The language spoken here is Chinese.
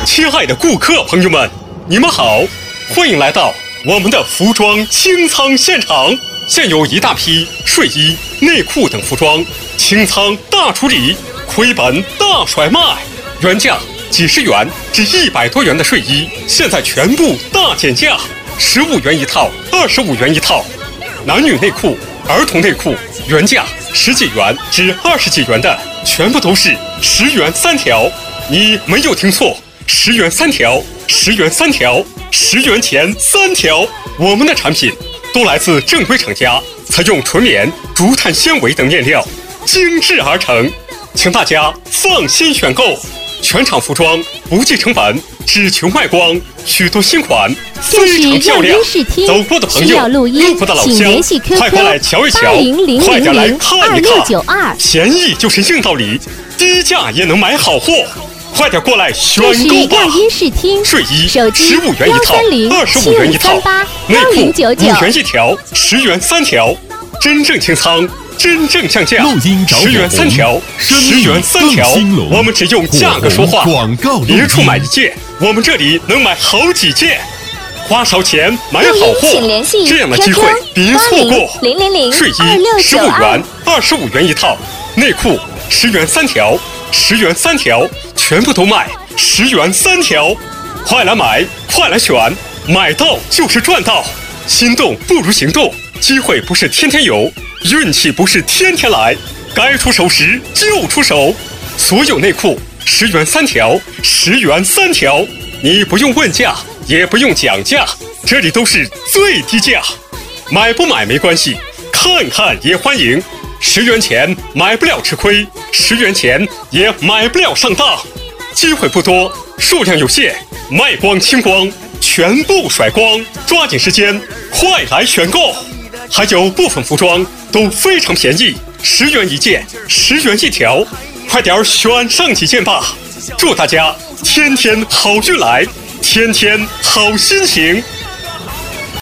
亲爱的顾客朋友们，你们好，欢迎来到我们的服装清仓现场。现有一大批睡衣、内裤等服装清仓大处理，亏本大甩卖，原价几十元至100多元的睡衣，现在全部大减价，15元一套，25元一套。男女内裤、儿童内裤原价10几元至20几元的，全部都是10元3条。你没有听错，10元3条，10元3条，10元钱3条。我们的产品都来自正规厂家，采用纯棉、竹炭纤维等面料精制而成，请大家放心选购。全场服装不计成本，只求卖光，许多新款非常漂亮。走过的朋友，路过的老乡，快过来瞧一瞧，快点来看一看。便宜就是硬道理，低价也能买好货。快点过来选购吧！睡衣15元一套，25元一套；内裤5元一条，10元3条。真正清仓，真正降价，10元3条，10元3条。我们只用价格说话，别处买一件，我们这里能买好几件。花少钱买好货，这样的机会别错过。睡衣15元，25元一套；内裤10元3条，10元3条。全部都卖10元3条，快来买，快来选，买到就是赚到。心动不如行动，机会不是天天有，运气不是天天来，该出手时就出手。所有内裤10元3条，10元3条，你不用问价，也不用讲价，这里都是最低价。买不买没关系，看看也欢迎。10元钱买不了吃亏，10元钱也买不了上当。机会不多，数量有限，卖光清光，全部甩光，抓紧时间，快来选购。还有部分服装都非常便宜，10元一件，10元一条，快点选上几件吧。祝大家天天好运来，天天好心情。